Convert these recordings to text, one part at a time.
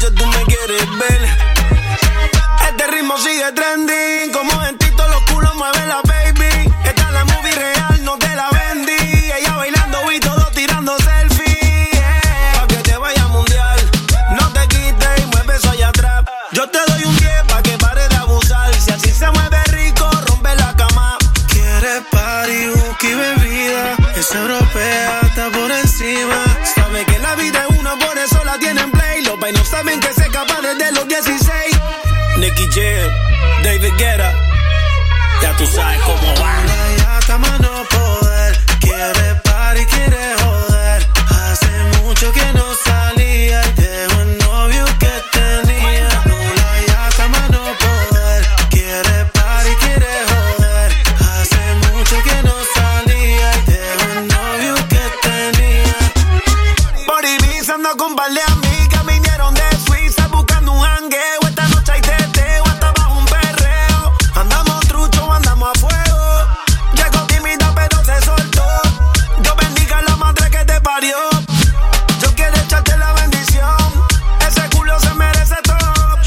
que tú me quieres ver. Este ritmo sigue trending, como en TikTok los culos mueve la baby. Esta es la movie real, no te la vendí. Ella bailando y todos tirando selfie, pa' que te vaya mundial. No te quites y mueve eso allá atrás. Yo te doy un 10 pa' que pare de abusar. Si así se mueve rico, rompe la cama. Quiere party, whisky, bebida. Es europea, está por encima. Sabe que la vida es una, por eso la tienen play. Los vainos saben que se escapa desde los 16. Nicky Jam, David Guetta. Ya tú sabes cómo va. Ya está más no poder. Quiere party, quiere joder. Hace mucho que no salía y dejó el novio que tenía. Ya está más no poder. Quiere party, quiere joder. Hace mucho que no salía y dejó el novio que tenía. Por Ibiza ando con par de amigas. Vinieron de Suiza buscando un jangueo. Esta noche hay teteo hasta bajo un perreo. Andamos trucho, andamos a fuego. Llegó tímida pero se soltó. Dios bendiga a la madre que te parió. Yo quiero echarte la bendición. Ese culo se merece todo.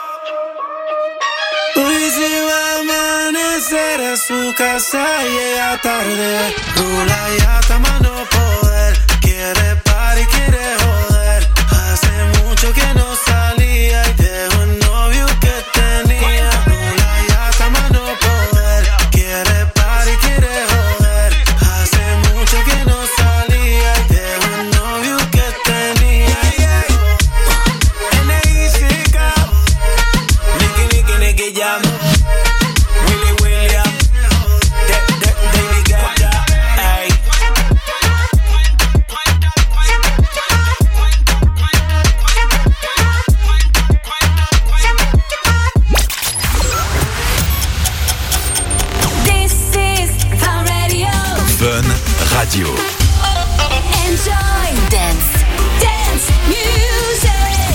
Hoy si va a amanecer a su casa llega tarde. Rula ya está más no poder. Quiere party, quiere joder. Hace mucho que no salía y dejó el novio que tenía. Rula ya está más no poder. Quiere party, quiere joder. Hace mucho que no salía y dejó el novio que tenía. N.I.C.K. Nicky Jam. Willy William. David Guetta. Ay. This is Fun Radio. Fun Radio. Enjoy dance music.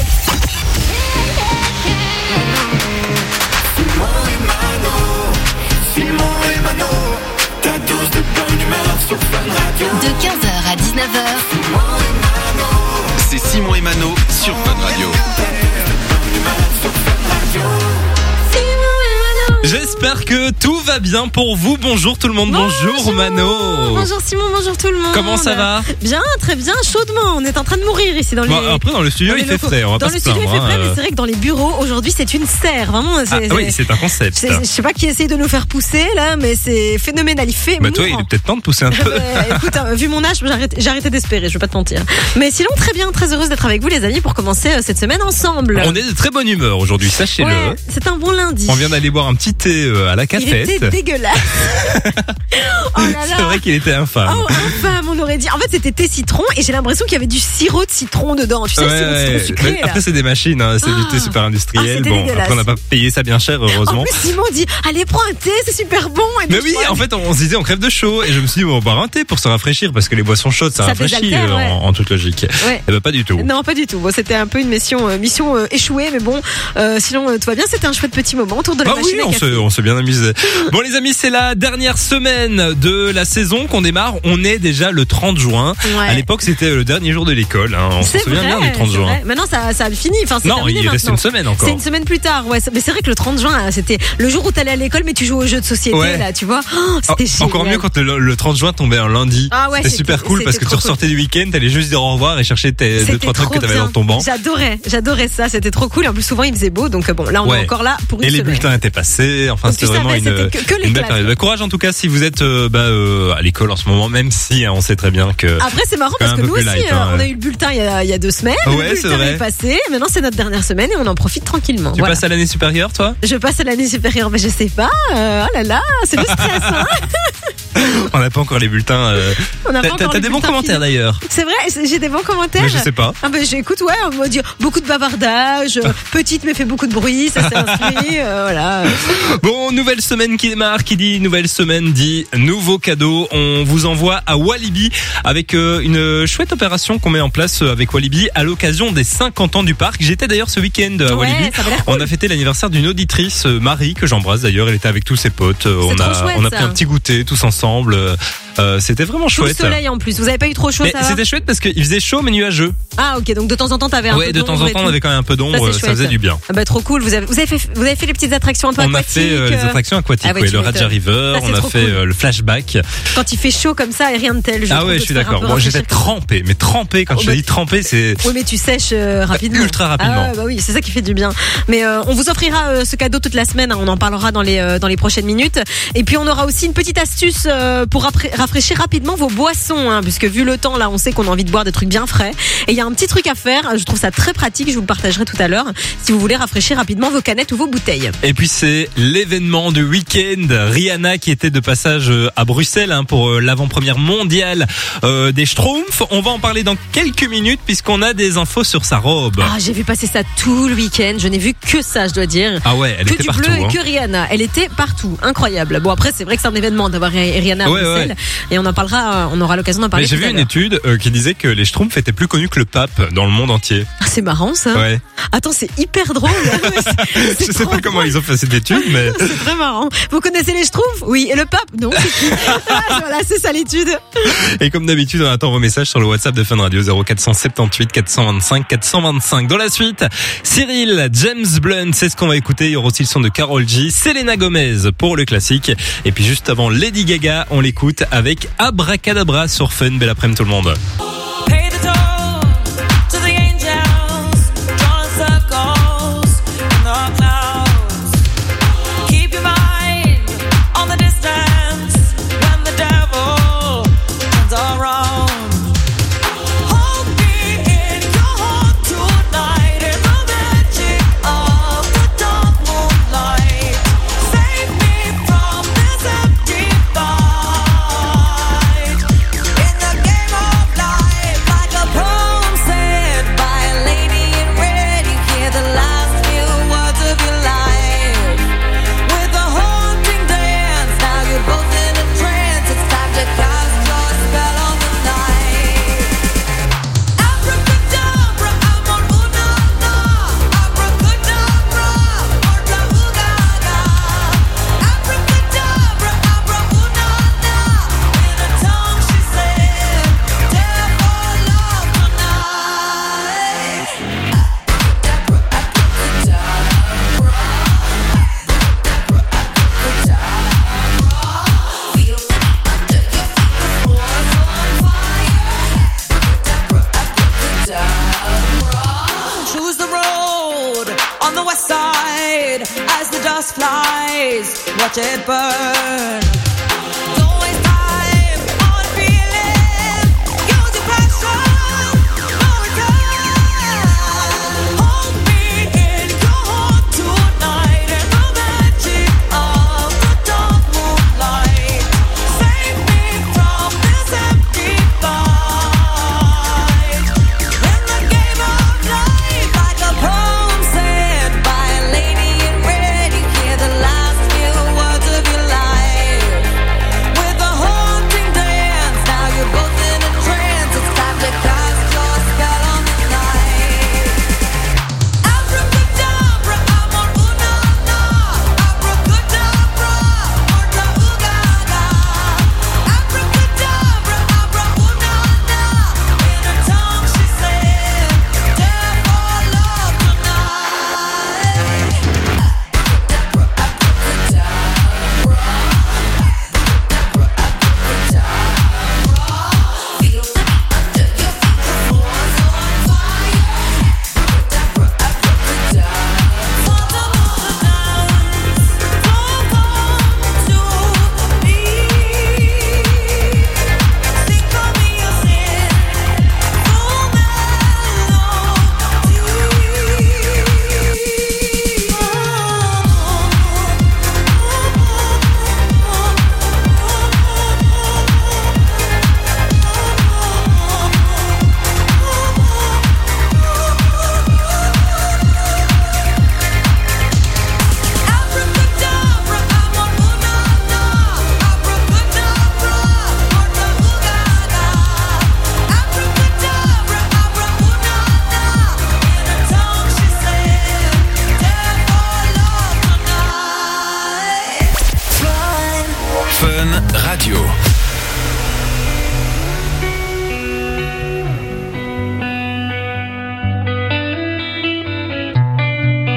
De 15h à 19h. C'est Simon et Mano sur Fun Radio. J'espère que tout va bien pour vous. Bonjour tout le monde, bonjour Mano. Bonjour Simon, bonjour tout le monde. Comment ça va? Bien, très bien, chaudement. On est en train de mourir ici dans les. Bon, après dans le studio il fait frais, on va dans pas le se studio plaindre. il fait frais, mais c'est vrai que dans les bureaux aujourd'hui c'est une serre, vraiment. Oui, c'est un concept. Je sais pas qui essaye de nous faire pousser là, mais c'est phénoménal. Il fait. Bah toi, il est peut-être temps de pousser un peu. Écoute, vu mon âge, j'ai arrêté d'espérer, je vais pas te mentir. Mais sinon, très bien, très heureuse d'être avec vous les amis pour commencer cette semaine ensemble. On est de très bonne humeur aujourd'hui, sachez-le. Ouais, c'est un bon lundi. On vient d'aller boire un petit thé à la cafette. Il était dégueulasse. Oh là là. C'est vrai qu'il était infâme. Oh, infâme, on aurait dit. En fait, c'était thé citron et j'ai l'impression qu'il y avait du sirop de citron dedans. Tu sais, le sirop de citron sucré. Mais après, c'est des machines, hein, c'est du thé super industriel. Bon, dégueulasse. après, on n'a pas payé ça bien cher, heureusement. En plus, Simon dit allez, prends un thé, c'est super bon. Et Mais oui, en fait, on se disait on crève de chaud et je me suis dit on va boire un thé pour se rafraîchir parce que les boissons chaudes ça rafraîchit désaltère, ouais. en toute logique. Ouais. Eh ben pas du tout. Non, pas du tout. Bon, c'était un peu une mission échouée, mais bon, sinon tout va bien. C'était un chouette petit moment autour de la machine oui, à café. on s'est bien amusé. Bon les amis, c'est la dernière semaine de la saison qu'on démarre. On est déjà le 30 juin. Ouais. À l'époque, c'était le dernier jour de l'école. Hein. On se C'est souvient vrai, bien du 30 c'est juin. vrai. Maintenant, ça a fini. Enfin, c'est Non, terminé il reste maintenant. une semaine encore. C'est une semaine plus tard, ouais. Mais c'est vrai que le 30 juin, c'était le jour où t'allais à l'école, mais tu jouais aux jeux de société, Ouais. là, tu vois. Oh, c'était génial. Encore mieux quand le 30 juin tombait un lundi. Ah ouais, c'était super cool parce que tu ressortais du week-end, t'allais juste dire au revoir et chercher tes 2-3 trucs que t'avais dans ton banc. J'adorais ça. C'était trop cool. En plus, souvent, il faisait beau. Donc bon, là, on est encore là pour une Et les semaine. bulletins étaient passés. Enfin, Donc, c'était tu vraiment savais, une c'était que les belle classes. période. Bah, courage en tout cas si vous êtes à l'école en ce moment, même si on sait très bien que. Après, c'est marrant quand parce que même un nous peu aussi, plus light, hein, on a eu le bulletin il y a 2 semaines. Ouais, le c'est bulletin vrai. est passé. Maintenant, c'est notre dernière semaine et on en profite tranquillement. Tu passes à l'année supérieure, toi? Je passe à l'année supérieure, mais je sais pas. Oh là là, c'est le stress. Hein. On n'a pas encore les bulletins. On n'a pas encore T'as les des bons bulletins commentaires finaux. d'ailleurs. C'est vrai, j'ai des bons commentaires. Mais je sais pas. Ah ben j'écoute, ouais, on va dire beaucoup de bavardage, petite mais fait beaucoup de bruit, ça s'est inscrit, voilà. Bon, nouvelle semaine qui démarre, qui dit nouvelle semaine dit nouveau cadeau. On vous envoie à Walibi avec une chouette opération qu'on met en place avec Walibi à l'occasion des 50 ans du parc. J'étais d'ailleurs ce week-end à Ouais, Walibi. ça avait l'air cool. On a fêté l'anniversaire d'une auditrice, Marie, que j'embrasse d'ailleurs. Elle était avec tous ses potes. On a trop chouette, pris ça. un petit goûter tous ensemble. ensemble. C'était vraiment Sous le chouette. soleil en plus. Vous avez pas eu trop chaud, Mais ça va? c'était chouette parce qu'il faisait chaud mais nuageux. Ah, ok. Donc de temps en temps, t'avais un peu Ouais, de d'ombre temps en et temps, tout. on avait quand même un peu d'ombre, Ça, c'est ça chouette. faisait du bien. Ah bah trop cool. Vous avez fait les petites attractions un peu On a aquatiques. fait les attractions aquatiques, Ah ouais, oui, tu le m'étonnes. Raja River, Ça, c'est on a trop fait cool. le flashback. Quand il fait chaud comme ça et rien de tel. Ah ouais, je suis d'accord. Bon, j'étais trempé, mais trempé, quand Oh, je bah, dis trempé, c'est Oui, mais tu sèches rapidement. ultra rapidement. Ah ouais, bah oui, c'est ça qui fait du bien. Mais on vous offrira ce cadeau toute la semaine. Hein, on en parlera dans les prochaines minutes. Et puis on aura aussi une petite astuce pour rafraîchir rapidement vos boissons, hein, puisque vu le temps là, on sait qu'on a envie de boire des trucs bien frais. Et il y a un petit truc à faire. Je trouve ça très pratique. Je vous le partagerai tout à l'heure. Si vous voulez rafraîchir rapidement vos canettes ou vos bouteilles. Et puis c'est l'événement du week-end. Rihanna qui était de passage à Bruxelles pour l'avant-première mondiale des Schtroumpfs. On va en parler dans quelques minutes puisqu'on a des infos sur sa robe. Ah, j'ai vu passer ça tout le week-end. Je n'ai vu que ça, je dois dire. Ah ouais, elle Que était du partout. bleu et hein. que Rihanna. Elle était partout. Incroyable. Bon, après, c'est vrai que c'est un événement d'avoir Rihanna à Ouais, Bruxelles. Et on aura l'occasion d'en parler Mais j'ai tout vu à une l'heure. étude qui disait que les Schtroumpfs étaient plus connus que le pape dans le monde entier. Ah, c'est marrant, ça. Ouais. Attends, c'est hyper drôle. C'est Je sais trop pas comment drôle. ils ont fait cette étude, mais C'est très marrant. Vous connaissez les Schtroumpfs? Oui. Et le pape? Non. C'est qui? Voilà, c'est ça l'étude. et comme d'habitude, on attend vos messages sur le WhatsApp de Fun Radio 0478 425 425. Dans la suite, Cyril, James Blunt, c'est ce qu'on va écouter. Il y aura aussi le son de Karol G, Selena Gomez pour le classique. Et puis juste avant Lady Gaga, on l'écoute avec Abracadabra sur Fun. Belle après-midi tout le monde. Pay the toll to the angels, drawing circles in the clouds. Keep your mind on the distance when the devil turns around. Hold me in your heart tonight in the magic of the dark moonlight. Save me from this empty fight. In the game of life, like a poem said by a lady in red, you hear the last few words of your life. With a haunting dance, now you're both in a trance. It's time to cast your spell on the night. Abracadabra, amor, una, na. Abracadabra, orla, ugaga. Abracadabra, abra, una, na. In a tongue she said, devil love tonight. Choose the road on the west side as the dust flies. Watch it burn. Don't waste time on feeling. Use your passion. No return. Hold me in your heart tonight in the magic of the dark moonlight. Save me from this empty fight. In the game of life, like a poem said by a lady in red, you hear the last few words of your life. With a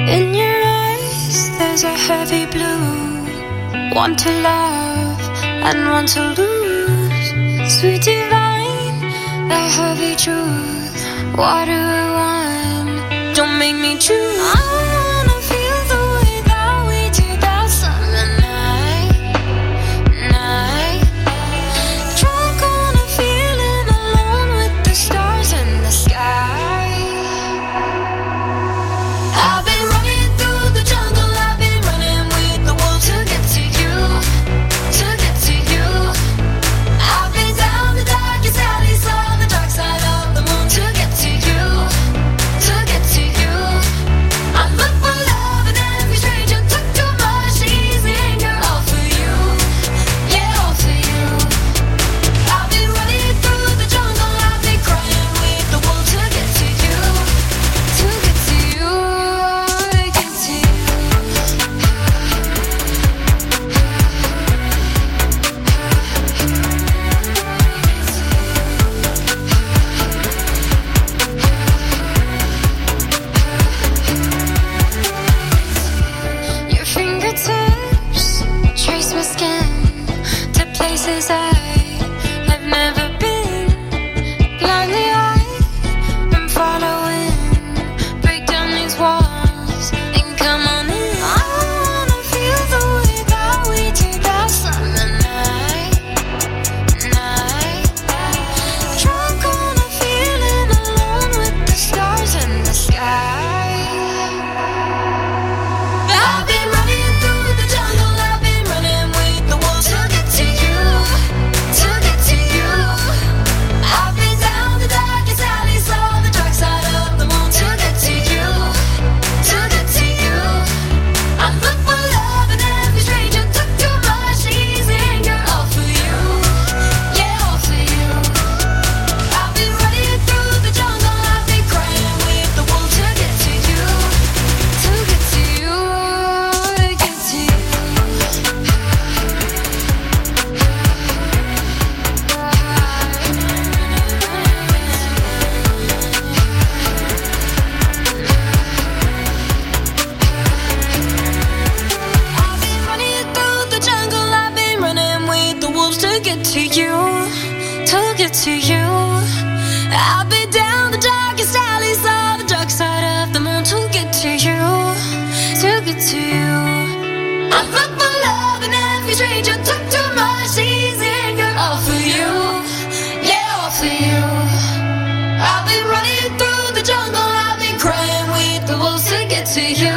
In your eyes, there's a heavy blue. One to love and one to lose. Sweet divine, the heavy truth. What do I want? Don't make me choose. I wanna feel the way that we do that summer night. Drunk on a feeling alone with the stars in the sky. I've been running through the jungle, I've been running with the wolves to get to you, to get to you. I've been down the darkest alley, saw the dark side of the moon to get to you, to get to you. I look for love and every stranger took too much easy anger, all for you, yeah, all for you. I've been running through the jungle, I've been crying with the wolves to get to you, to get to you, to get to you. Your fingertips trace my skin to places I have never been. Blindly I'm following. Break down these walls and come on in. I wanna feel the way that we do that summer night. Drunk on a feeling alone with the stars in the sky. I've been running through the jungle, I've been running with the wolves to get to you, to get to you. I've been down the darkest alley, saw the dark side of the moon to get to you, to get to you. I look for love and every stranger took too much easy anger, all for you, yeah, all for you. I've been running through the jungle, I've been crying with the wolves to get to you, to get to you, to get to you. I've been running through the jungle, I've been running with the wolves to get to you, to get to you. I've been down the darkest alleys, saw the dark side of the moon to get to you, to get to you. I look for love and every stranger took too much easy anger, all for you, yeah, all for you. I've been running through the jungle, I've been crying with the wolves to get to you,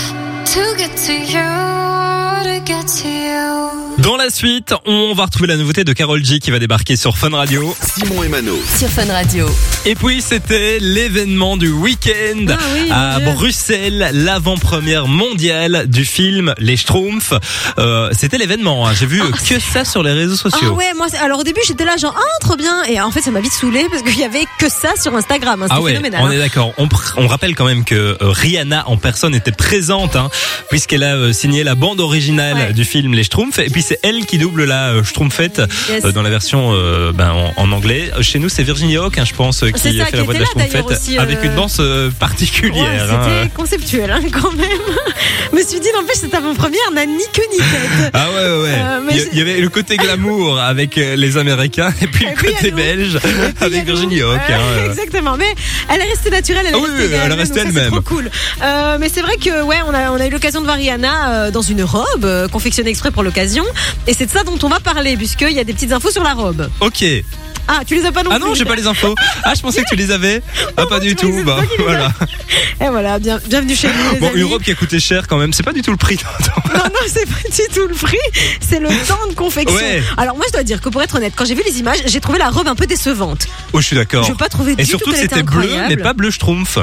to get to you, to get to you. Dans la suite, on va retrouver la nouveauté de Karol G qui va débarquer sur Fun Radio. Simon et Mano. Sur Fun Radio. Et puis c'était l'événement du week-end Ah oui, à mon Dieu. Bruxelles, l'avant-première mondiale du film Les Schtroumpfs. C'était l'événement, hein. J'ai vu que ça sur les réseaux sociaux. Ah ouais, moi, alors au début j'étais là genre trop bien, et en fait ça m'a vite saoulé parce qu'il y avait que ça sur Instagram, hein. C'était Ah ouais, phénoménal. on est d'accord. On rappelle quand même que Rihanna en personne était présente, hein, puisqu'elle a signé la bande originale Ouais. du film Les Schtroumpfs, et puis c'est elle qui double la Schtroumpfette Yes. dans la version en anglais. Chez nous c'est Virginia Hawk, hein, je pense, qui C'est ça, fait qui la voix de était la là, d'ailleurs, Schtroumpfette, aussi, avec une danse particulière. Ouais, c'était hein. conceptuel, hein, quand même. Je me suis dit, n'empêche, cette avant-première n'a ni queue ni tête. Ah ouais. mais Il y avait le côté glamour avec les Américains, et puis Et le puis, côté il y a nous. belge Et puis, il y a avec nous. Virginia Hawk. hein. Exactement, mais elle est restée naturelle, elle est Ah oui, restée oui, elle est elle-même, restée donc ça, elle-même. c'est trop cool. Mais c'est vrai que ouais, on a eu l'occasion de voir Rihanna dans une robe confectionnée exprès pour l'occasion, et c'est de ça dont on va parler puisqu'il y a des petites infos sur la robe. Ok. Ah, tu les as pas non Ah plus. non, j'ai pas les infos. Ah, je pensais que tu les avais. Ah, pas du tu vois, tout. c'est Bah toi qui les voilà. Et voilà, bienvenue chez nous les Bon, amis. une robe qui a coûté cher quand même. C'est pas du tout le prix. Non, c'est pas du tout le prix, c'est le temps de confection. Ouais. Alors moi je dois dire que pour être honnête, quand j'ai vu les images, j'ai trouvé la robe un peu décevante. Oh, je suis d'accord. Je veux pas trouver Et du surtout, tout qu'elle était c'était bleu, incroyable. mais pas bleu schtroumpf.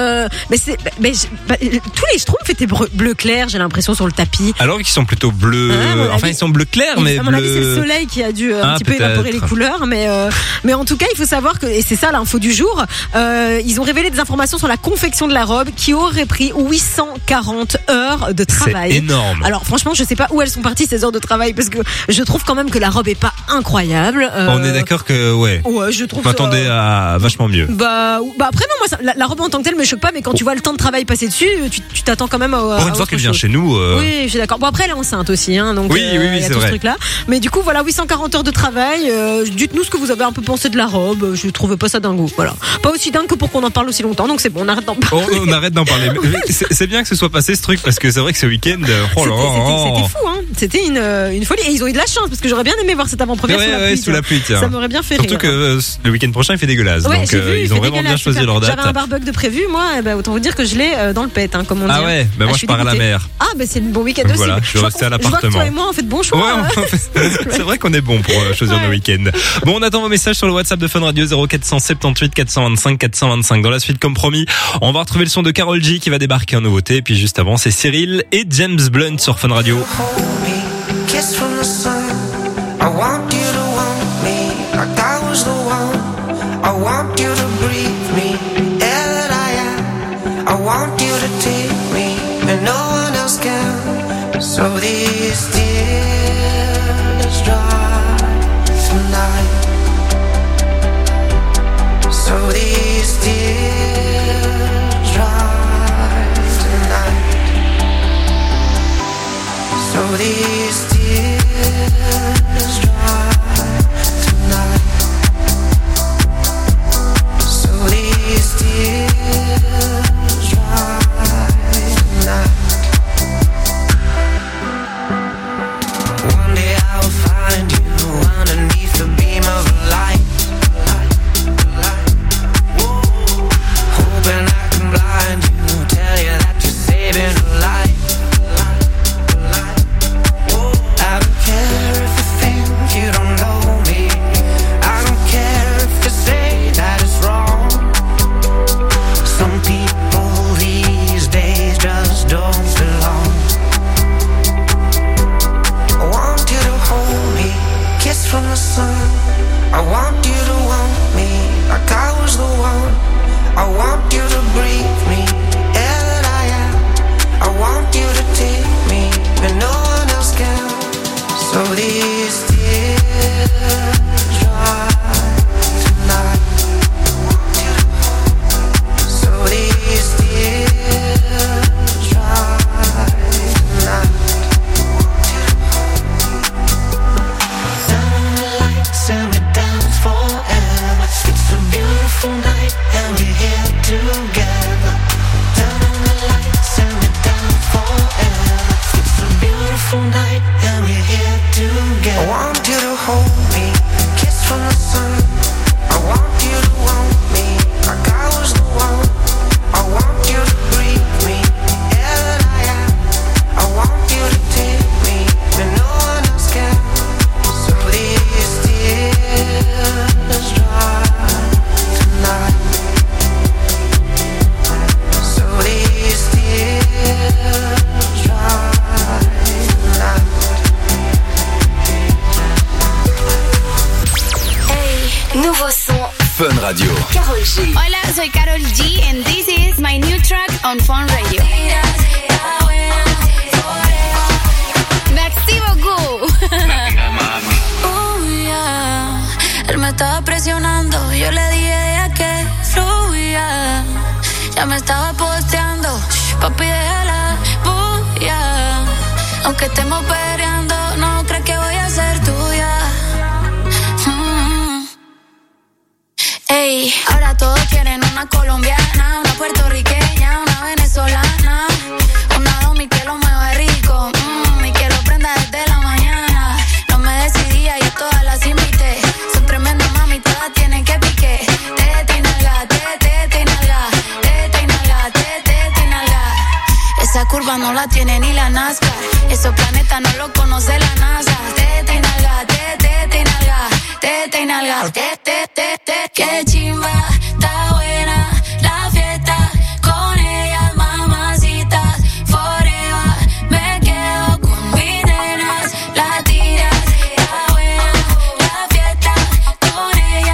Tous les schtroumpfs étaient bleu clair, j'ai l'impression, sur le tapis. Alors qu'ils sont plutôt bleus. Ouais, à mon enfin, avis. ils sont bleu clair, mais À mon avis, c'est le bleu. soleil qui a dû un Ah, petit peu évaporer les peut-être. couleurs, mais Mais en tout cas, il faut savoir que, et c'est ça l'info du jour, ils ont révélé des informations sur la confection de la robe qui aurait pris 840 heures de travail. C'est énorme. Alors franchement, je sais pas où elles sont parties ces heures de travail parce que je trouve quand même que la robe est pas incroyable. On est d'accord que ouais. Ouais, je trouve. Je m'attendais à vachement mieux. Bah après non, moi la robe en tant que telle me choque pas, mais quand tu vois le temps de travail passé dessus, tu t'attends quand même à. Pour une fois qu'elle vient chez nous. Oui, je suis d'accord. Bon après elle est enceinte aussi, hein, donc oui, il y a c'est tout vrai. ce truc-là. Mais du coup voilà, 840 heures de travail. Dites-nous ce que vous avez un peu pensé de la robe. Je trouvais pas ça dingo. Voilà, pas aussi dingue que pour qu'on en parle aussi longtemps. Donc c'est bon, on arrête d'en parler. On arrête d'en parler. Mais c'est bien que ce soit passé ce truc parce que c'est vrai que ce week-end, c'était fou, hein. C'était une folie. Et ils ont eu de la chance parce que j'aurais bien aimé voir cette avant-première sous la pluie. Tiens. Ça m'aurait bien fait Surtout rire. que le week-end prochain il fait dégueulasse. Ouais, donc ils ont vraiment bien choisi leur date. J'avais un barbecue de prévu, moi. Autant vous dire que je l'ai dans le pet, hein, comme on dit. Ah ouais, moi je pars à la mer. Ah c'est le bon week-end aussi. Voilà, je vais rester à l'appartement. Je vois que toi et moi on fait de bons choix. Ouais, c'est vrai qu'on est bon pour choisir nos week-ends. Bon, on attend vos messages sur le WhatsApp de Fun Radio 0478 425 425. Dans la suite, comme promis, on va retrouver le son de Karol G qui va débarquer en nouveauté. Et puis juste avant, c'est Cyril et James Blunt sur Fun Radio. Kiss from the sun. I want you to want me like I was the one. I want you to breathe me, air that I am. I want you to take me and no one else can. So these tears dry tonight. So these tears dry tonight. So these tears dry tonight. So these tears dry tonight. One day I will find you underneath the beam of light. Hoping I can blind you, tell you that you're saving a life. I don't care if you think you don't know me. I don't care if you say that it's wrong. Some people these days just don't belong. I want you to hold me, kiss from the sun. I want you to want me like I was the one. I want you to breathe me, air that I am. I want you to take me, and no one else can. So these tears dry tonight. So these tears dry tonight. Turn the lights and we dance forever. It's a beautiful night and we're here together. Turn the lights and we dance forever. It's a beautiful night and we're here together. I want you to hold me, kiss from the sun. I want you to want me like I was the one. I want you to breathe me, air that I am. I want you to take me when no one else can. So these tears dry tonight. So these tears dry tonight. Hey, nouveau son, Fun Radio. Karol G. Hola, soy Karol G and this is my new track on Fun Radio. Merci beaucoup. Él me estaba presionando, yo le dije que fluya. Ya me estaba posteando, papi déjala bulla. Aunque estemos peleando, no crees que voy a ser tuya. Ey, ahora todos quieren una colombiana, una puertorriqueña, una venezolana, una domi que lo mueva rico, y que lo prenda desde la mañana. No me decidía, yo todas las invité. Son tremendas mami, todas tienen que pique. Tete y nalga, tete y nalga, tete y nalga, tete y nalga. Esa curva no la tiene ni la NASCAR, esos planetas no lo conoce la NASA. Tete y nalga, tete y nalga, tete y nalga, qué chimba, está buena la fiesta con ellas, mamacitas, forever. Me quedo con mis nenas, la tiras, está buena la fiesta con ellas.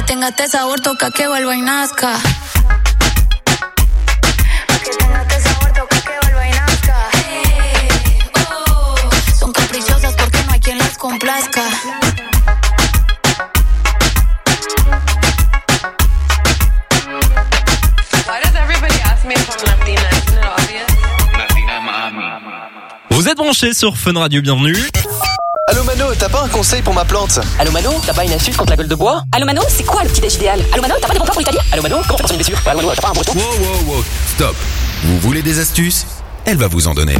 tenga este sabor, toca que vuelva y nazca. Son caprichosas porque no hay quien las complazca. Vous êtes branchés sur Fun Radio, bienvenue. Allô Mano, t'as pas un conseil pour ma plante? Allô Mano, t'as pas une astuce contre la gueule de bois? Allô Mano, c'est quoi le petit déj idéal? Allô Mano, t'as pas des bons plans pour l'Italie? Allô Mano, comment faire passer une blessure? Allô Mano, t'as pas un breton? Wow, stop. Vous voulez des astuces? Elle va vous en donner.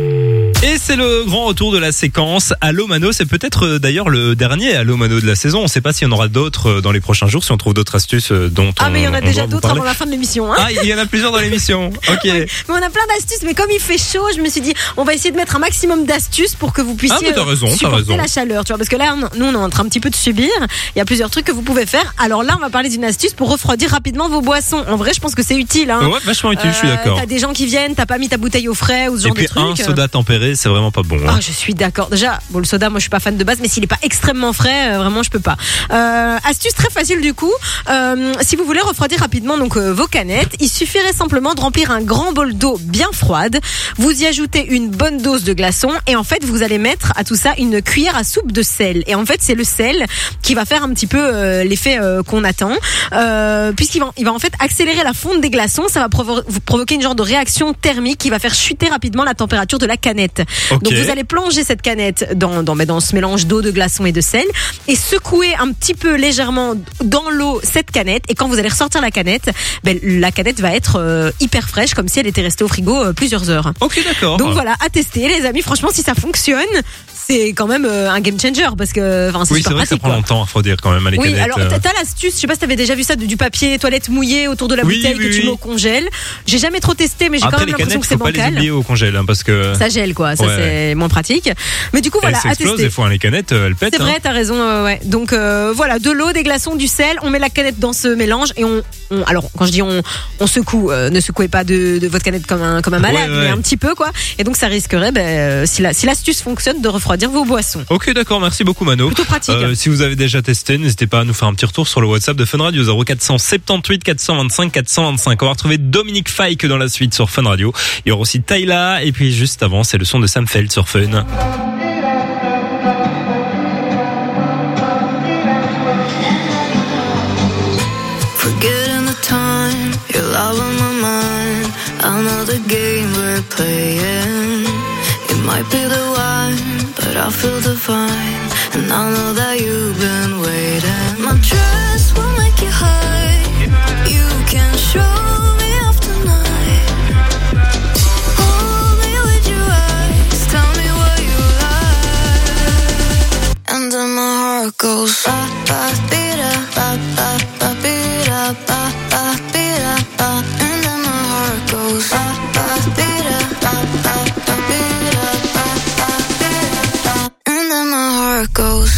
Et c'est le grand retour de la séquence Allo Mano. C'est peut-être d'ailleurs le dernier Allo Mano de la saison. On ne sait pas s'il y en aura d'autres dans les prochains jours, si on trouve d'autres astuces dont Ah, mais il y en a déjà d'autres parler. avant la fin de l'émission. Hein. Ah, il y en a plusieurs dans l'émission. Ok. Ouais. Mais on a plein d'astuces, mais comme il fait chaud, je me suis dit, on va essayer de mettre un maximum d'astuces pour que vous puissiez mais t'as raison, supporter la chaleur. Tu vois, parce que là, nous, on est en train un petit peu de subir. Il y a plusieurs trucs que vous pouvez faire. Alors là, on va parler d'une astuce pour refroidir rapidement vos boissons. En vrai, je pense que c'est utile. Hein. Ouais, vachement utile, je suis d'accord. T'as des gens qui viennent, t'as pas mis ta bouteille au frais ou ce genre de trucs. Et puis un soda tempéré, c'est vraiment pas bon. Hein. Ah, je suis d'accord. Déjà, bon, le soda, moi, je suis pas fan de base, mais s'il est pas extrêmement frais, vraiment, je peux pas. Astuce très facile du coup. Si vous voulez refroidir rapidement donc vos canettes, il suffirait simplement de remplir un grand bol d'eau bien froide. Vous y ajoutez une bonne dose de glaçons et en fait, vous allez mettre à tout ça une cuillère à soupe de sel. Et en fait, c'est le sel qui va faire un petit peu l'effet qu'on attend, puisqu'il va en fait accélérer la fonte des glaçons. Ça va provoquer une genre de réaction thermique qui va faire chuter rapidement la température de la canette. Okay. Donc vous allez plonger cette canette dans ce mélange d'eau, de glaçons et de sel et secouer un petit peu légèrement dans l'eau cette canette, et quand vous allez ressortir la canette, la canette va être hyper fraîche comme si elle était restée au frigo plusieurs heures. Ok, d'accord. Donc voilà, à tester les amis, franchement si ça fonctionne, c'est quand même un game changer parce que c'est oui, super c'est vrai pratique, que ça prend quoi. longtemps à refroidir quand même à les Oui, canettes. alors t'as l'astuce, je sais pas si t'avais déjà vu ça, du papier toilette mouillé autour de la bouteille que tu mets au congèle. J'ai jamais trop testé, mais j'ai Après, quand même l'impression que c'est faut pas les bancal. oublier au congèle parce que Ça gèle quoi, ça Ouais. c'est moins pratique. Mais du coup voilà, elles à s'explosent tester. des fois, les canettes elles pètent. C'est vrai, t'as raison. Ouais. Donc voilà, de l'eau, des glaçons, du sel. On met la canette dans ce mélange et alors quand je dis on secoue, ne secouez pas de votre canette comme un malade, Ouais. mais un petit peu quoi. Et donc ça risquerait, si l'astuce fonctionne, de refroidir vos boissons. Ok, d'accord, merci beaucoup Mano. Plutôt pratique. Si vous avez déjà testé, n'hésitez pas à nous faire un petit retour sur le WhatsApp de Fun Radio 0478 425 425. On va retrouver Dominique Fike dans la suite sur Fun Radio. Il y aura aussi Tyla et puis juste avant, c'est le son de Sam Feld sur Fun. Forgetting the time, your love on my mind. I know the game we're playing. It might be the one, but I feel divine. And I know that you've been waiting. My dress will make you high. You can show me off tonight. Hold me with your eyes. Tell me what you like. And then my heart goes ba ba beat ba ba ba beat ba ba beat ba. And then my heart goes ba ba beat ba ba ba beat ba ba beat ba. And then my heart goes.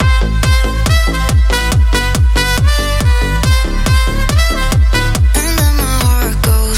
And then my heart goes.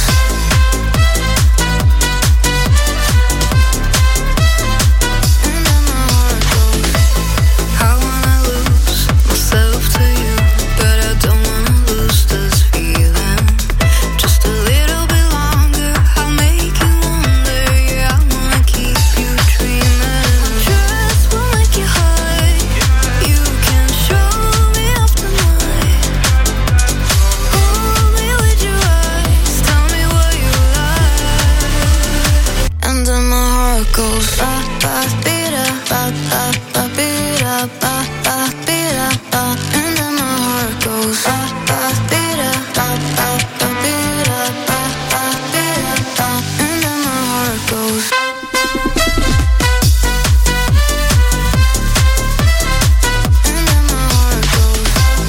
And then my heart goes. I wanna lose myself to you, but I don't wanna lose this feeling. Just a little bit longer, I'll make you wonder. Yeah, I wanna keep you dreaming. My dress will make you high. You can show me off tonight. Hold me with your eyes. Tell me what you like. And then my heart goes ba ba beat ba ba ba beat ba ba beat ba. And then my heart goes ba ba beat ba ba ba beat ba ba beat ba. And then my heart goes. And then my heart goes.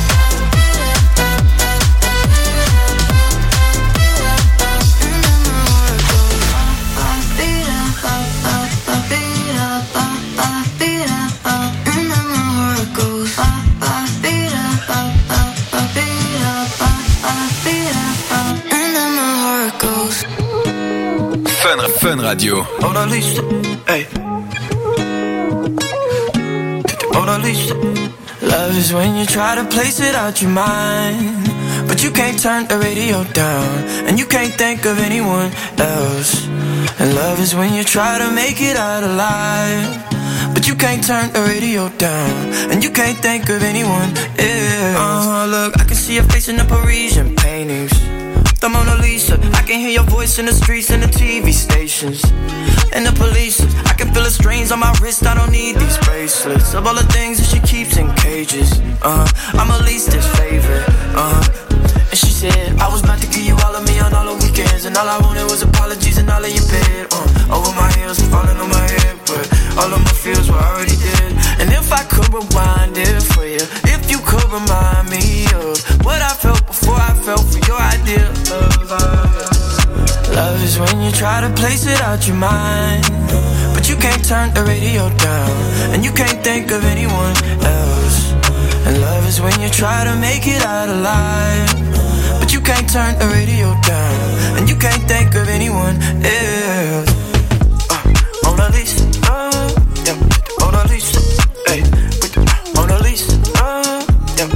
And then my heart goes. Beat ba ba ba beat ba ba beat ba. And then my heart goes. Beat ba ba ba beat ba ba beat ba. And then my heart goes. Fun Radio. On la liste, hey. T'étais pas la liste, Love is when you try to place it out your mind, but you can't turn the radio down, and you can't think of anyone else. And love is when you try to make it out alive, but you can't turn the radio down, and you can't think of anyone else. Look, I can see your face in the Parisian paintings, the Mona Lisa. I can hear your voice in the streets and the TV stations, and the police. I can feel the strains on my wrist. I don't need these bracelets. Of all the things that she keeps in cages, I'm at least his favorite. And she said I was about to give you all of me on all the weekends, and all I wanted was apologies and all of your bed. Over my heels and falling on my head, but all of my feels were already dead. And if I could rewind it for you, if you could remind me of what I felt before I felt for your idea of love. Love is when you try to place it out your mind, but you can't turn the radio down, and you can't think of anyone else. And love is when you try to make it out alive, but you can't turn the radio down, and you can't think of anyone else. Mona Lisa, yeah, Mona Lisa, hey, Mona Lisa, yeah,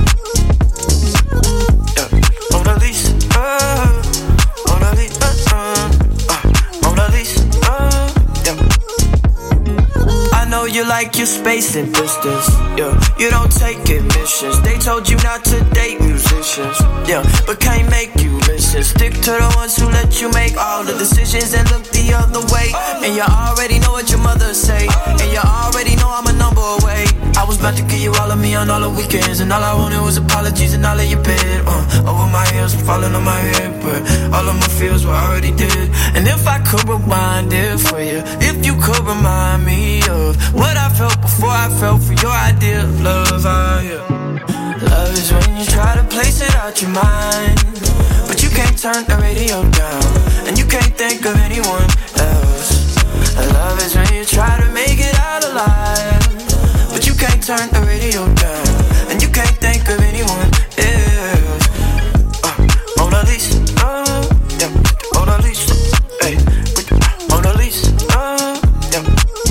yeah, Mona Lisa, Mona Lisa, Mona Lisa, yeah. I know you like your space and distance, yeah. You don't take admissions. They told you not to date musicians, yeah, but can't make you listen. Stick to the ones who let you make all the decisions and look the other way. And you already know what your mother say, and you already know I'm a number away. I was about to give you all of me on all the weekends, and all I wanted was apologies and all of your bed. Over my heels and falling on my head, but all of my feels were already dead. And if I could rewind it for you, if you could remind me of what I felt before I felt for your idea of love, yeah. Love is when you try to place it out your mind, but you can't turn the radio down, and you can't think of anyone else. And love is when you try to make it out alive, but you can't turn the radio down, and you can't think of anyone else. Mona Lisa, yeah, Mona Lisa, hey, Mona Lisa, yeah,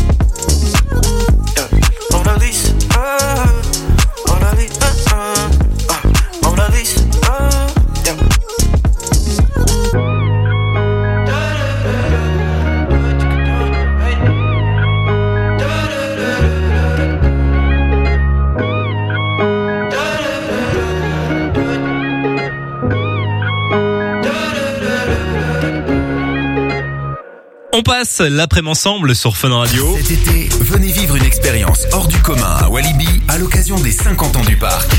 yeah, Mona Lisa, Mona Lisa, Mona Lisa, yeah. On passe l'après-midi ensemble sur Fun Radio. Cet été, venez vivre une expérience hors du commun à Walibi à l'occasion des 50 ans du parc.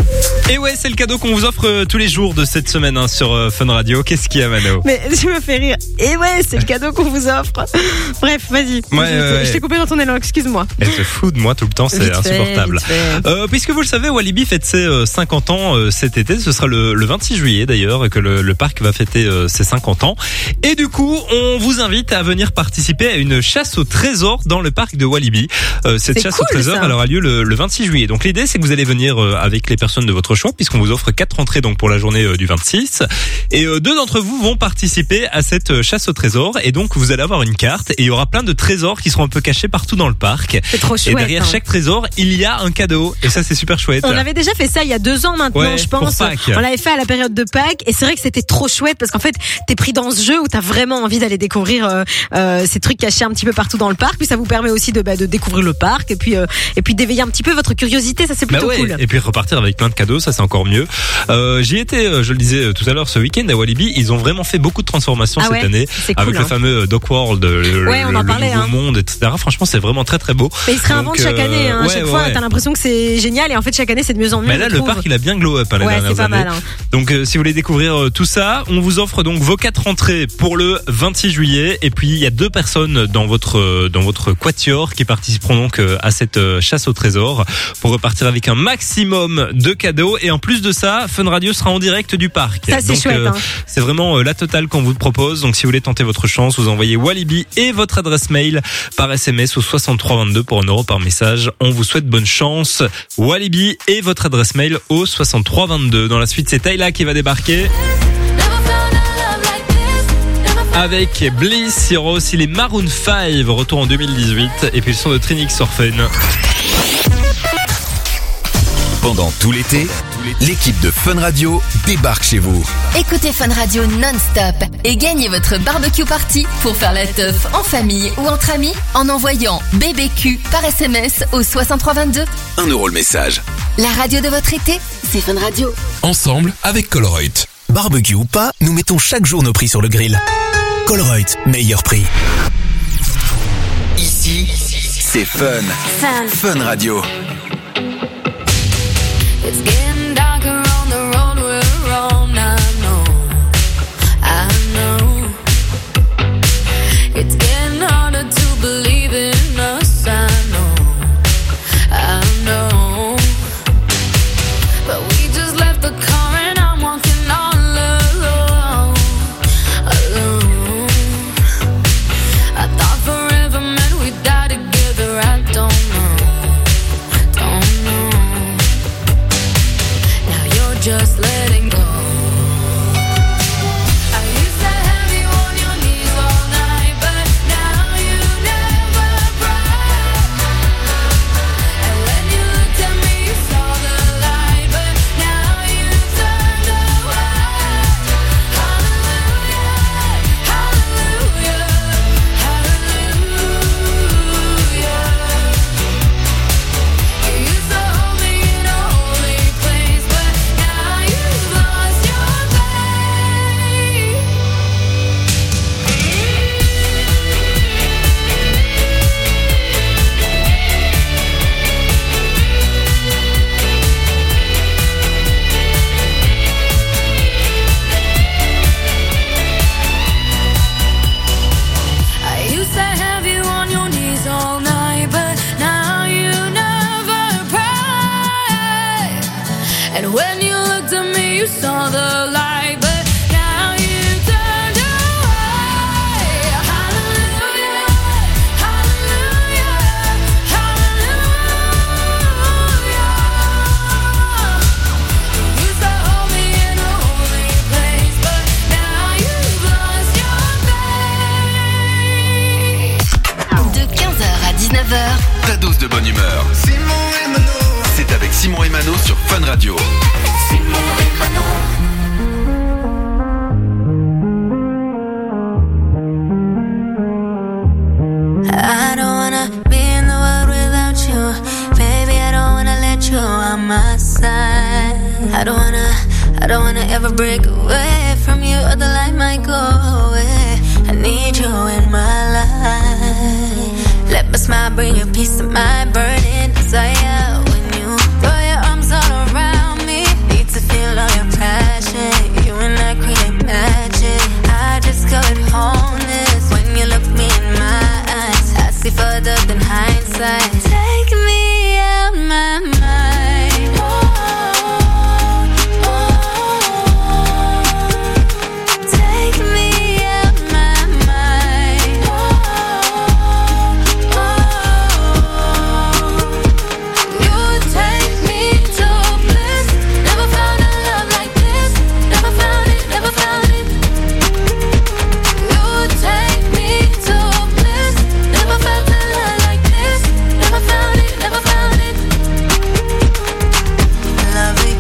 Et ouais, c'est le cadeau qu'on vous offre tous les jours de cette semaine sur Fun Radio. Qu'est-ce qu'il y a, Mano? Mais je me fais rire. Et ouais, c'est le cadeau qu'on vous offre. Bref, vas-y. Je t'ai coupé dans ton élan, excuse-moi. Elle se fout de moi tout le temps, c'est insupportable. Puisque vous le savez, Walibi fête ses 50 ans cet été. Ce sera le 26 juillet d'ailleurs que le parc va fêter ses 50 ans. Et du coup, on vous invite à venir participer à une chasse au trésor dans le parc de Walibi. Cette chasse au trésor, elle aura lieu le 26 juillet. Donc l'idée, c'est que vous allez venir avec les personnes de votre choix, puisqu'on vous offre 4 entrées donc pour la journée du 26. Et 2 d'entre vous vont participer à cette chasse au trésor. Et donc vous allez avoir une carte et il y aura plein de trésors qui seront un peu cachés partout dans le parc. C'est trop chouette. Et derrière chaque trésor, il y a un cadeau. Et ça, c'est super chouette. On avait déjà fait ça il y a 2 ans maintenant, je pense. On l'avait fait à la période de Pâques et c'est vrai que c'était trop chouette parce qu'en fait, t'es pris dans ce jeu où t'as vraiment envie d'aller découvrir ces trucs cachés un petit peu partout dans le parc. Puis ça vous permet aussi de découvrir le parc et puis d'éveiller un petit peu votre curiosité. Ça, c'est plutôt cool. Et puis repartir avec plein de cadeaux, ça c'est encore mieux. J'y étais, je le disais tout à l'heure, ce week-end à Walibi. Ils ont vraiment fait beaucoup de transformations cette année avec le fameux Dock World, le nouveau monde, etc. Franchement, c'est vraiment très très beau. Mais ils se réinventent chaque année. Chaque fois, t'as l'impression que c'est génial et en fait chaque année c'est de mieux en mieux. Mais là, le parc il a bien glow up les dernières c'est pas années. mal. Donc, si vous voulez découvrir tout ça, on vous offre donc vos 4 entrées pour le 26 juillet. Et puis il y a 2 personnes dans votre quatuor qui participeront donc à cette chasse au trésor pour repartir avec un maximum de cadeaux. Et en plus de ça, Fun Radio sera en direct du parc. Ça, c'est chouette. C'est vraiment la totale qu'on vous propose. Donc si vous voulez tenter votre chance, vous envoyez Walibi et votre adresse mail par SMS au 6322 pour 1 euro par message. On vous souhaite bonne chance. Walibi et votre adresse mail au 6322. Dans la suite, c'est Tayla qui va débarquer avec Bliss. Il y aura aussi les Maroon 5, retour en 2018, et puis le son de Trinix sur Fun. Pendant tout l'été, l'équipe de Fun Radio débarque chez vous. Écoutez Fun Radio non-stop et gagnez votre barbecue party pour faire la teuf en famille ou entre amis en envoyant BBQ par SMS au 6322. 1 € le message. La radio de votre été, c'est Fun Radio. Ensemble avec Colruyt. Barbecue ou pas, nous mettons chaque jour nos prix sur le grill. Colruyt, meilleur prix. Ici, c'est Fun. Fun Radio. It's getting darker on the road we're on. I know. It's getting harder to believe in us. I know. But we just left the car and I'm walking all alone. I thought forever meant we'd die together. I don't know. Just letting go. I used to have you on your knees all night, but now you never cry. And when you looked at me, you saw the light, but now you turned away. Hallelujah, hallelujah, hallelujah. You used to hold me in a holy place, but you've lost your faith. I used to have you on your knees all night, but now you never pray. And when you looked at me, you saw the light, but now you turned away. Hallelujah, hallelujah, hallelujah. You used to hold me in a holy place, but now you've lost your faith. De 15h à 19h, Ta dose de bonne humeur. C'est avec Simon et Mano sur Fun Radio. I don't wanna be in the world without you. Baby, I don't wanna let you on my side. I don't wanna ever break away from you, or the light might go away. I need you in my life. Let my smile bring you peace of mind, burning desire. When you throw your arms all around me, need to feel all your passion. You and I create magic. I discovered wholeness when you look me in my eyes. I see further than hindsight. Take me out my mind. Take me out my mind. You take me to bliss. Never found a love like this. Never found it, never found it. You take me to bliss. Never felt a love like this. Never found it, never found it. Lovely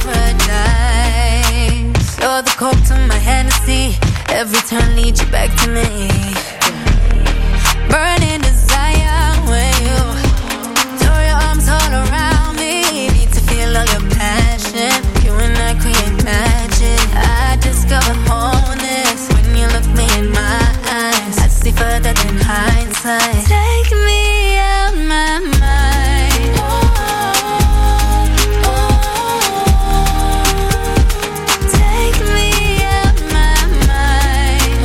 paradise. You're the coke to my Hennessy. Every turn leads you back to me. Burning desire when you throw your arms all around me. Need to feel all your passion. You and I create magic. I discover wholeness when you look me in my eyes. I see further than hindsight. Take me out my mind. Take me out my mind.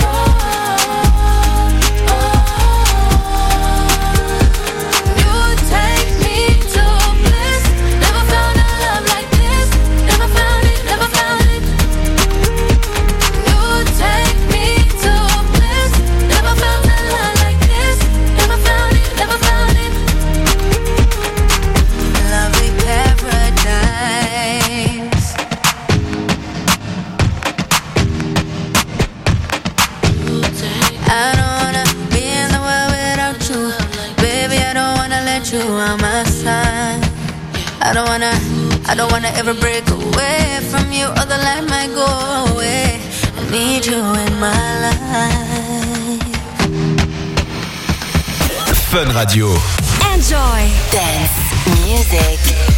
You take me to bliss. Never found a love like this. Never found it, never found it. You take me to bliss. Never found a love like this. Never found it, never found it. Lovely paradise. I don't wanna be in the world without you. Baby, I don't wanna let you on my side. I don't wanna I don't wanna ever break away from you, or the light might go away. I need you in my life. Fun Radio. Enjoy dance music.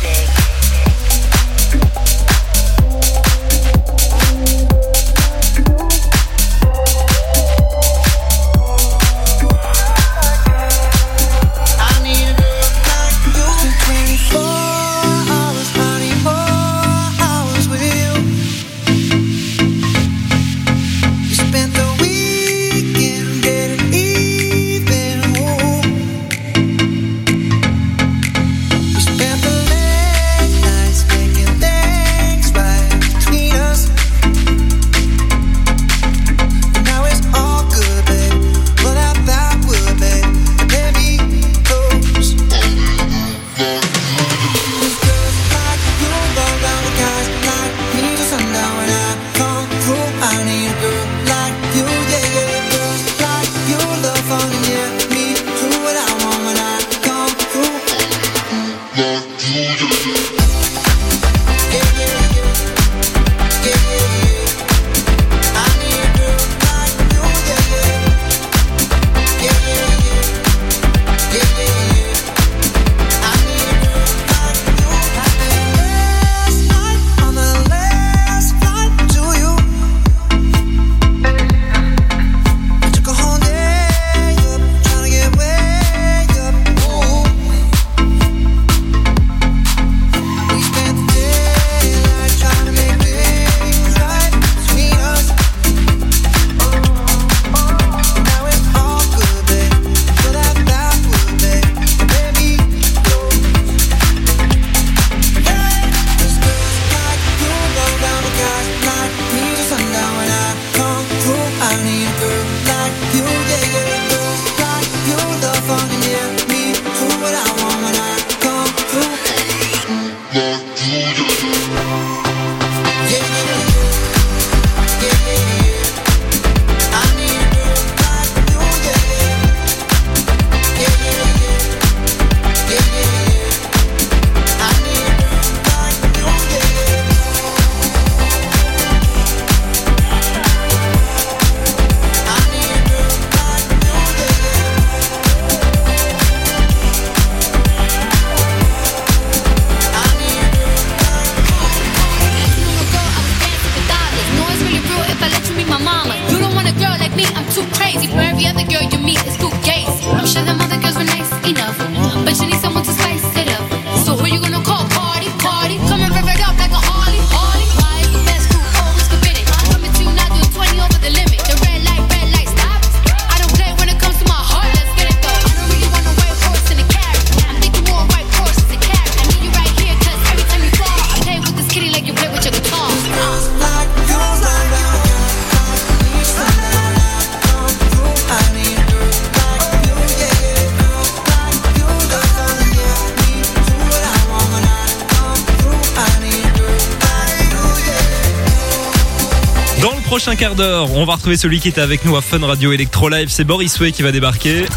Prochain quart d'heure, on va retrouver celui qui était avec nous à Fun Radio Electro Live, c'est Boris Way qui va débarquer.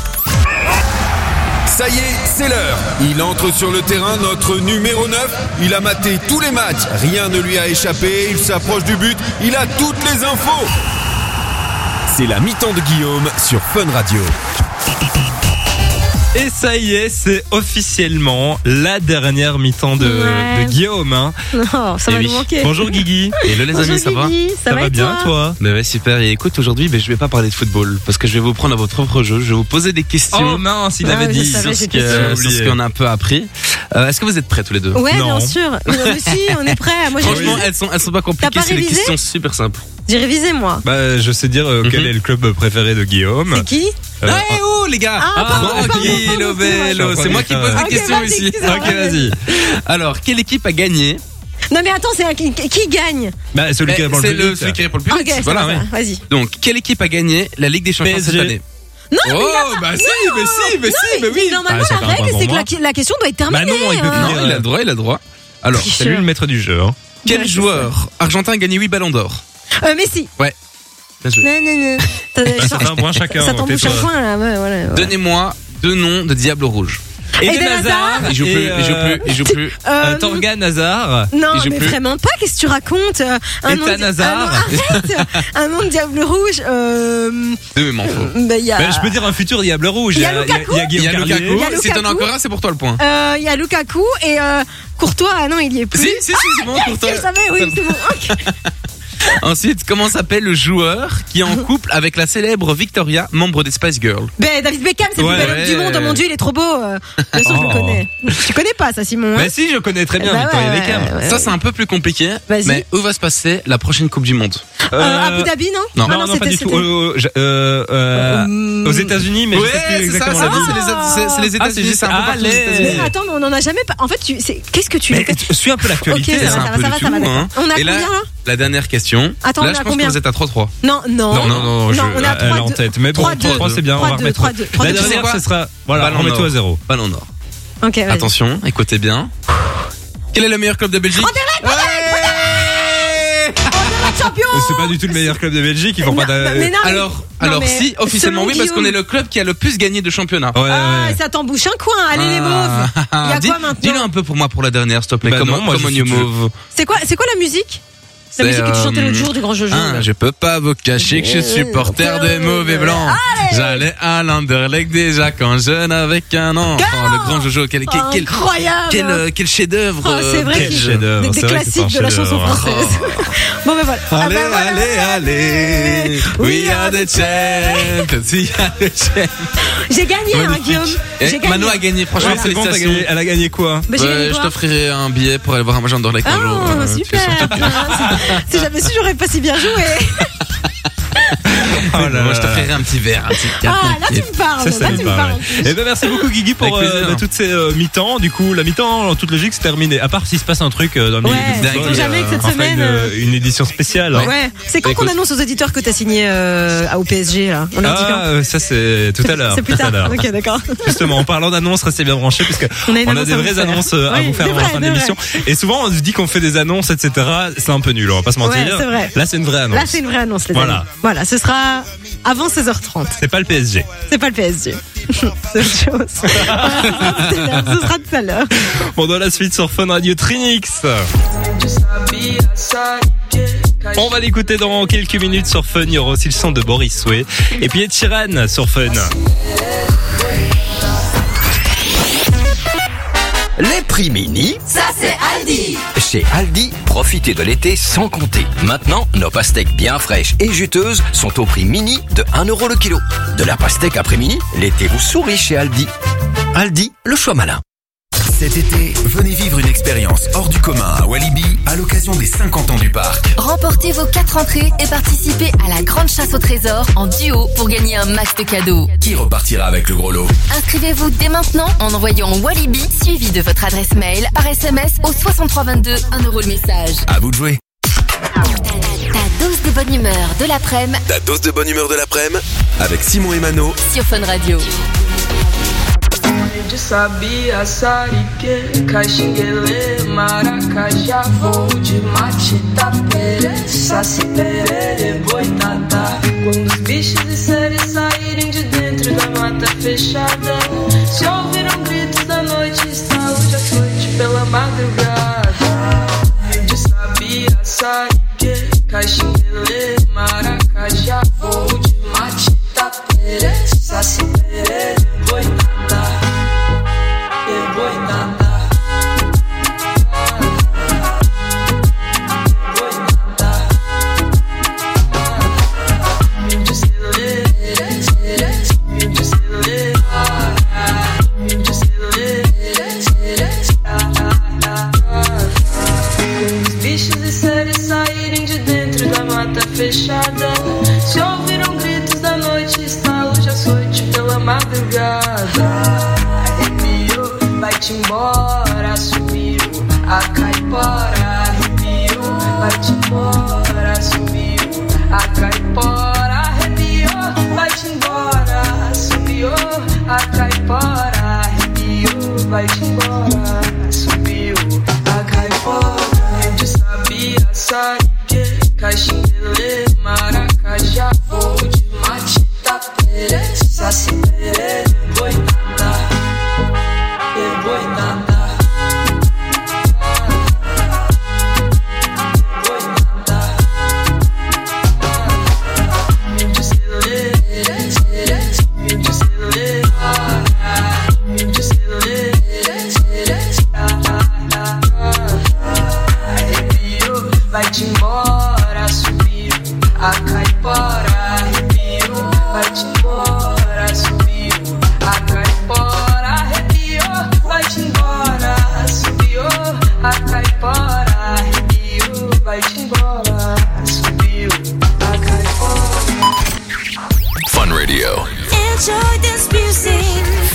Ça y est, c'est l'heure. Il entre sur le terrain, notre numéro 9. Il a maté tous les matchs, rien ne lui a échappé, il s'approche du but, il a toutes les infos. C'est la mi-temps de Guillaume sur Fun Radio. Et ça y est, c'est officiellement la dernière mi-temps de Guillaume. Hein. Non, ça va nous manquer. Bonjour Guigui. Hello les amis, ça va? Ça va bien toi? Bah ouais, super. Et écoute, aujourd'hui, je vais pas parler de football parce que je vais vous prendre à votre propre jeu. Je vais vous poser des questions. Oh mince, il avait dit sur ce qu'on a un peu appris. Est-ce que vous êtes prêts tous les deux? Ouais, bien sûr. Mais si, on est prêts. Moi, franchement, elles sont pas compliquées. C'est des questions super simples. J'ai révisé moi. Bah, je sais dire quel est le club préféré de Guillaume. C'est qui? Oh les gars. Tranquille, vélo. C'est moi qui pose des questions ici. Ok, vas-y. Alors, quelle équipe a gagné? Non mais attends, c'est qui gagne? Bah, celui qui répond le plus vite. Celui qui répond le plus vite. Ok, voilà, vas-y. Donc, quelle équipe a gagné la Ligue des Champions PSG. cette année? Non, bah oui. Normalement, ça fait la un point règle, pour c'est moi. que la question doit être terminée. Bah non, il peut finir. Non, il a le droit. Alors, c'est lui le maître du jeu. Hein. Quel joueur argentin a gagné 8 ballons d'or? Messi. Ouais. Bien joué. Non. Ça fait un point chacun. Ça tombe chaque point là. Ouais, voilà. Donnez-moi 2 noms de Diable Rouge. Eden Hazard. Il joue plus. Torgan Hazard. Non, Il joue mais plus. vraiment pas. Qu'est-ce que tu racontes? Ethan Hazard. Arrête. Un nom de Diable Rouge. Mais m'en faut. Il y a. Je peux dire un futur Diable Rouge. Il y a Lukaku. Il y a Guillaume Carlier. Il y a Si t'en as Lukaku. encore un, c'est pour toi le point. Il y a Lukaku et Courtois. Ah non, il y est plus. Si, c'est bon pour toi. Je savais, oui, c'est bon. Ok. Ensuite, comment s'appelle le joueur qui est en couple avec la célèbre Victoria, membre des Spice Girls? Ben, David Beckham, c'est le plus bel homme du monde. Oh mon Dieu, il est trop beau. Bien sûr, je le connais. Tu connais pas ça, Simon? Bah si, je connais très bien Bah Victoria ouais, Beckham. ouais. Ça, c'est un peu plus compliqué. Vas-y. Mais où va se passer la prochaine Coupe du Monde? Abu Dhabi, non? Non. Non, pas du tout. Aux États-Unis, mais je sais plus exactement la ville. C'est les États-Unis, c'est un peu partout aux États-Unis. Mais attends, mais on en a jamais. En fait, qu'est-ce que tu. Mais suis un peu l'actualité. Ok, ça va, peu ça du va, tout, ça va, hein. On a Et là, combien là? la dernière question. Attends, là, on je a pense combien? que vous êtes à 3-3. Non, Non, on est à elle 3-2. a en tête. Mais bon, 3 c'est bien, on va remettre. 3-2. La Tu sais dernière, quoi ce sera. Voilà, Ballon on met d'or. tout à 0. Ballon d'or. Ok, vas-y. Attention, écoutez bien. Quel est le meilleur club de Belgique? Champion. C'est pas du tout le meilleur club de Belgique, ils font pas Mais non, mais- Alors non, mais si, officiellement selon oui, parce qu'on Guillaume. est le club qui a le plus gagné de championnat. Ouais, Ah, ouais. ça t'embouche un coin. Allez, les mauves. Il y a Dis- quoi maintenant? Dis-le un peu pour moi pour la dernière, s'il te plaît. Bah Comment non, moi, je on suis y plus- mauve? C'est quoi la musique? La musique que tu chantais l'autre jour du Grand Jojo. là. Je peux pas vous cacher que je suis supporter des mauvais blancs. J'allais à l'Anderlecht déjà quand jeune avec un an. Oh, le Grand Jojo, Incroyable. quel chef-d'œuvre. Oh, c'est vrai Quel qu'il- chef-d'œuvre, des c'est vrai que c'est classiques un de la chanson chef-d'œuvre. française. Bon, ben voilà. Allez, Ah, ben voilà. allez, we are the champions, we are the champions. J'ai gagné, hein, Magnifique. Guillaume. Et J'ai gagné. Mano a gagné, franchement, Ouais, c'est bon, félicitations. elle a gagné quoi? Bah, j'ai gagné Je quoi? t'offrirai un billet pour aller voir un match d'Anderlecht un jour. Ah, Tu fais super. Si j'avais su, j'aurais pas si bien joué. Oh là Moi, je là. t'offrirai un petit verre, un petit Ah, là, tu café. me parles. Ça Là, me tu me parle. parles. Eh ben merci beaucoup Guigui pour Avec plaisir. toutes ces mi-temps. Du coup, la mi-temps, en toute logique, c'est terminé. À part s'il se passe un truc dans le milieu Ouais, du on football, sait jamais que cette on fera semaine, une édition spéciale. hein. Ouais. C'est quand qu'on Écoute. annonce aux auditeurs que t'as signé au PSG, là? On leur dit quand? Ça c'est tout à l'heure. C'est plus tout à tard. l'heure. Ok, d'accord. Justement, en parlant d'annonces, restez bien branchés parce que On a une on a annonce des à vous vraies faire. annonces à Oui, vous faire c'est avant la vrai, fin de c'est l'émission. Et souvent on se dit qu'on fait des annonces, etc. C'est un peu nul, on va pas se mentir. Ouais, c'est vrai. Là, c'est une vraie annonce. Là, c'est une vraie annonce, les Voilà. amis. Voilà, ce sera avant 16h30. C'est pas le PSG. C'est pas le PSG. C'est autre chose. Ce sera tout à l'heure. Bon, dans la suite sur Fun Radio Trinix. On va l'écouter dans quelques minutes sur Fun. Il y aura aussi le son de Boris Soué. Et puis Ed Sheeran sur Fun. Les prix mini. Ça, c'est Aldi. Chez Aldi, profitez de l'été sans compter. Maintenant, nos pastèques bien fraîches et juteuses sont au prix mini de 1 € le kilo. De la pastèque après-midi, l'été vous sourit chez Aldi. Aldi, le choix malin. Cet été, venez vivre une expérience hors du commun à Walibi à l'occasion des 50 ans du parc. Remportez vos 4 entrées et participez à la grande chasse au trésor en duo pour gagner un max de cadeaux. Qui repartira avec le gros lot? Inscrivez-vous dès maintenant en envoyant Walibi suivi de votre adresse mail par SMS au 6322, 1 € le message. À vous de jouer. Ta dose de bonne humeur de l'après-midi Ta dose de bonne humeur de l'après-midi avec Simon et Mano. sur Fun Radio. De sabia, sarique, caxinguele, maracajá, voo de mate, tapere, saci, perere, boitatá. Quando os bichos e seres saírem de dentro da mata fechada, se ouviram gritos da noite, estalo de açoite pela madrugada. De sabia, sarique, caxinguele, maracajá, voo de mate, tapere, saci, perere, boitatá. Fechada, se ouviram gritos da noite, estalo de açoite pela madrugada. Arrepiou, vai-te embora, sumiu a caipora. Arrepiou, vai-te embora, sumiu a caipora. Arrepiou, vai-te embora, sumiu a caipora. Arrepiou, vai-te embora, sumiu a caipora. De sabia, sarique, caxinguele, maracajá, voo de mate, tapere, saci, perere, boitatá.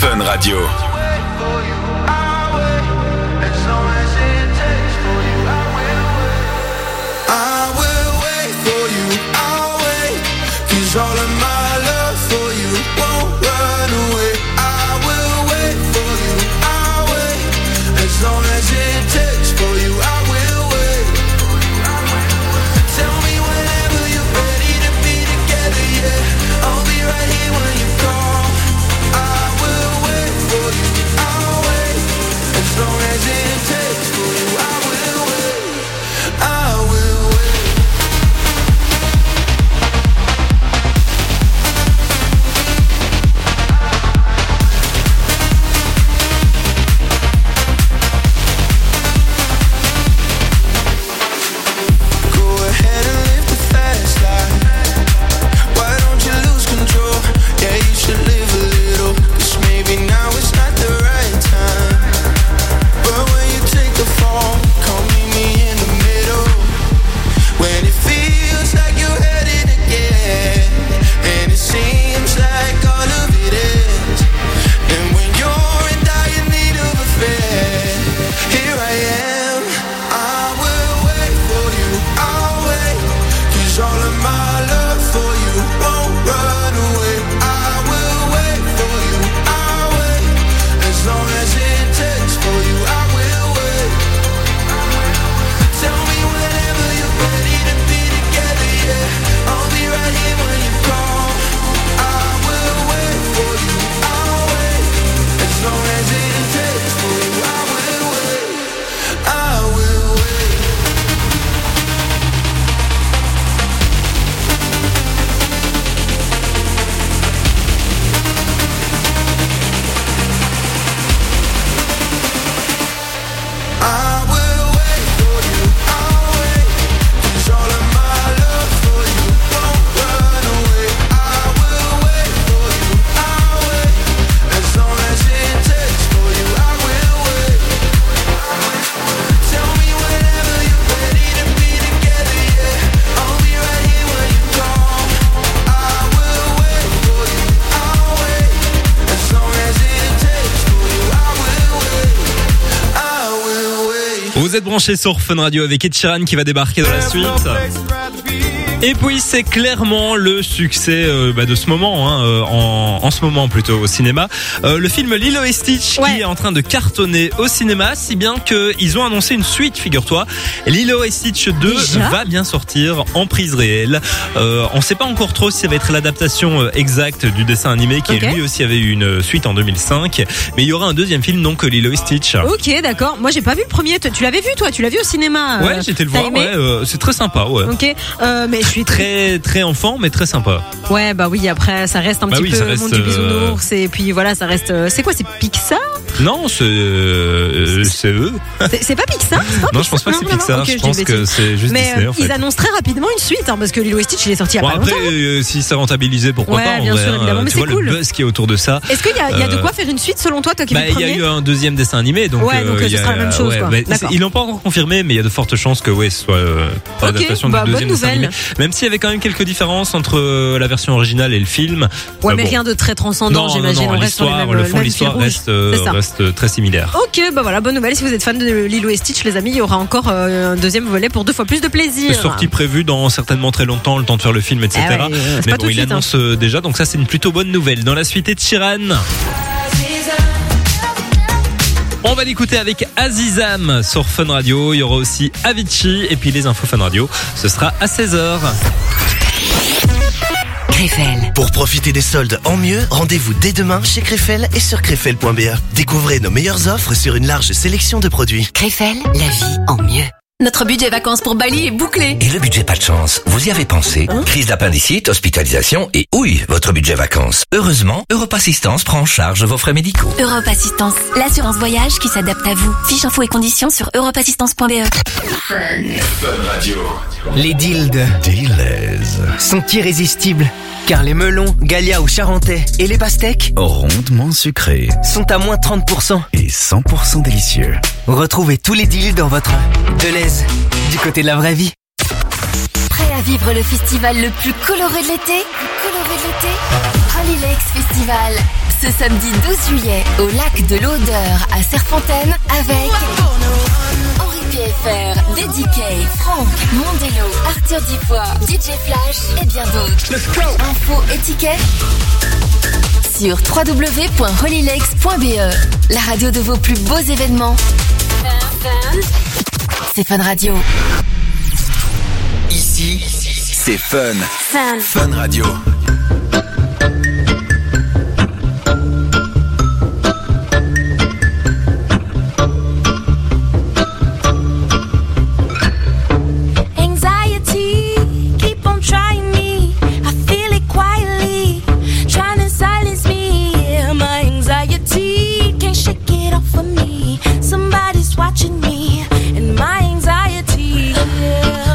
Fun Radio. All of my love for you won't run away. I will wait for you, I'll wait. As long as it takes for you, I will wait. Tell me whenever you're ready to be together, yeah. I'll be right here when you call. I will wait for you, I'll wait. As long as it takes for you, I will wait. I will wait. Vous êtes branchés sur Fun Radio avec Ed Sheeran qui va débarquer dans la suite. Et puis c'est clairement le succès de ce moment, en ce moment plutôt au cinéma. Le film Lilo et Stitch qui est en train de cartonner au cinéma, si bien qu'ils ont annoncé une suite, figure-toi. Lilo et Stitch 2 va bien sortir en prise réelle. On ne sait pas encore trop si ça va être l'adaptation exacte du dessin animé qui lui aussi avait eu une suite en 2005. Mais il y aura un deuxième film, donc Lilo et Stitch. Ok, d'accord. Moi j'ai pas vu le premier. Tu l'avais vu toi? Tu l'as vu au cinéma? Ouais, j'étais le voir. C'est très sympa. Ouais. Ok. Mais je suis très enfant, mais très sympa. Ouais, bah oui. Après, ça reste un petit peu le monde du bisounours. Et puis voilà, ça reste. C'est quoi? C'est Pixar? Non, c'est eux. C'est pas Pixar? Non, je pense pas que c'est Pixar. Okay, je pense que c'est juste Disney. En fait. Ils annoncent très rapidement une suite, parce que Lilo et Stitch il est sorti il y a pas longtemps. Après, si c'est rentabilisé, pourquoi pas? Bien sûr, évidemment. Mais tu vois cool. le buzz qui est autour de ça. Est-ce qu'il y a de quoi faire une suite selon toi, qui vu le premier? Il y a eu un deuxième dessin animé, donc ce sera la même chose. Ils l'ont pas encore confirmé, mais il y a de fortes chances que ce soit l'adaptation du deuxième dessin animé. Même s'il y avait quand même quelques différences entre la version originale et le film. Ouais, mais rien de très transcendant, j'imagine. Non, le fond de l'histoire reste très similaire. Ok, bah voilà, bonne nouvelle. Si vous êtes fan de Lilo et Stitch, les amis, il y aura encore un deuxième volet pour 2 fois plus de plaisir. Sortie prévue dans certainement très longtemps, le temps de faire le film, etc. Mais bon, il annonce déjà, donc ça c'est une plutôt bonne nouvelle. Dans la suite, Ed Sheeran. On va l'écouter avec Azizam sur Fun Radio. Il y aura aussi Avicii et puis les infos Fun Radio. Ce sera à 16h. Krefel. Pour profiter des soldes en mieux, rendez-vous dès demain chez Krefel et sur krefel.be. Découvrez nos meilleures offres sur une large sélection de produits. Krefel, la vie en mieux. Notre budget vacances pour Bali est bouclé. Et le budget pas de chance, vous y avez pensé? Crise d'appendicite, hospitalisation et votre budget vacances. Heureusement, Europe Assistance prend en charge vos frais médicaux. Europe Assistance, l'assurance voyage qui s'adapte à vous. Fiche infos et conditions sur europeassistance.be. Fun Radio. Les dildes sont irrésistibles, car les melons, Galia ou Charentais et les pastèques, rondement sucrés, sont à moins 30% et 100% délicieux. Retrouvez tous les deals dans votre Deleuze, du côté de la vraie vie. Prêt à vivre le festival le plus coloré de l'été? Holy Lakes Festival. Ce samedi 12 juillet, au lac de l'Odeur à Serfontaine avec Henri PFR, Deddy K, Franck, Mondello, Arthur Dipois, DJ Flash et bien d'autres. Let's go. Info et tickets sur www.holylegs.be. La radio de vos plus beaux événements. C'est Fun Radio. Ici, c'est Fun. Fun Radio. Anxiety, keep on trying me. I feel it quietly, trying to silence me. Yeah, my anxiety can't shake it off of me. Somebody's watching me, and my anxiety. Yeah.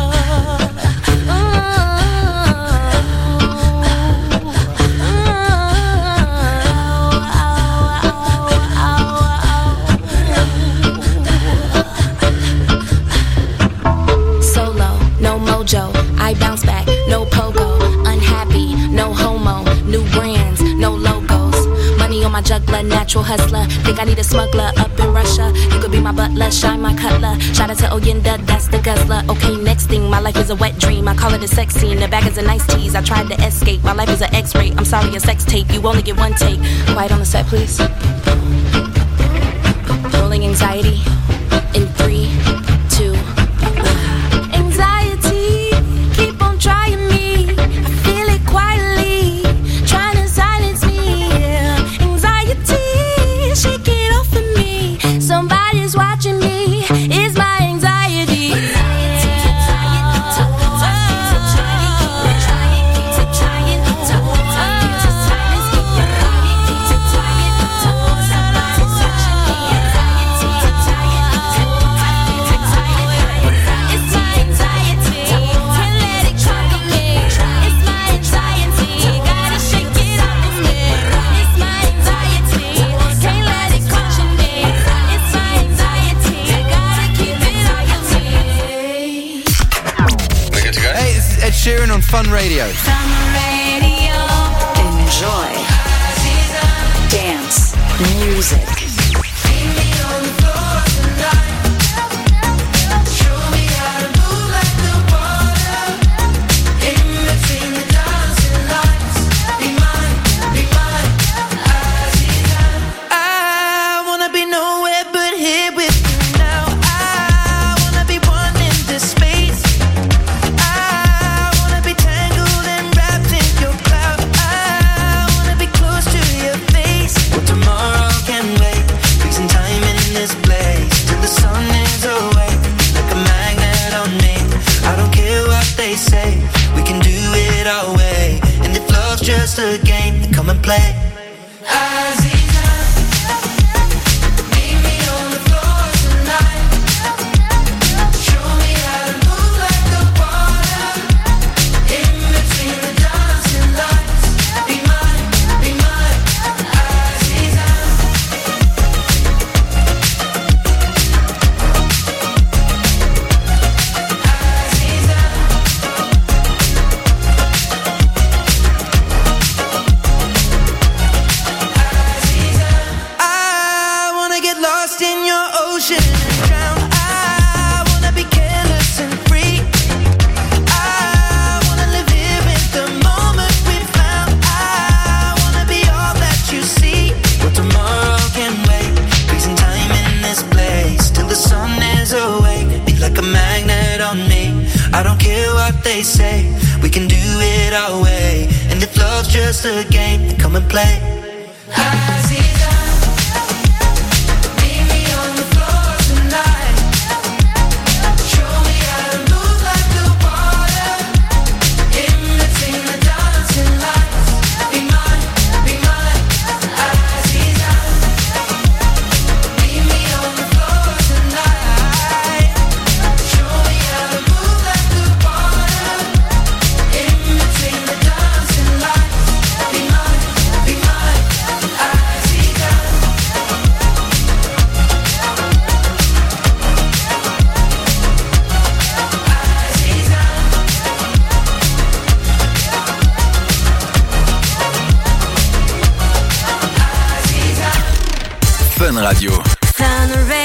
I bounce back, no pogo, unhappy, no homo, new brands, no logos, money on my juggler, natural hustler, think I need a smuggler up in Russia, you could be my butler, shine my cutler, shout out to Oyenda, that's the guzzler, okay next thing, my life is a wet dream, I call it a sex scene, the bag is a nice tease, I tried to escape, my life is an x-ray, I'm sorry a sex tape, you only get one take, quiet on the set please, rolling anxiety, in 3, 2, trying me, I feel it quietly, trying to silence me, yeah. Anxiety, shake it off of me, somebody's watching me, it's my anxiety. Sheeran on Fun Radio. Fun Radio. Enjoy. Dance. Music. Just a game, come and play. They say we can do it our way, and if love's just a game, then come and play. Fun Radio. Fun Radio.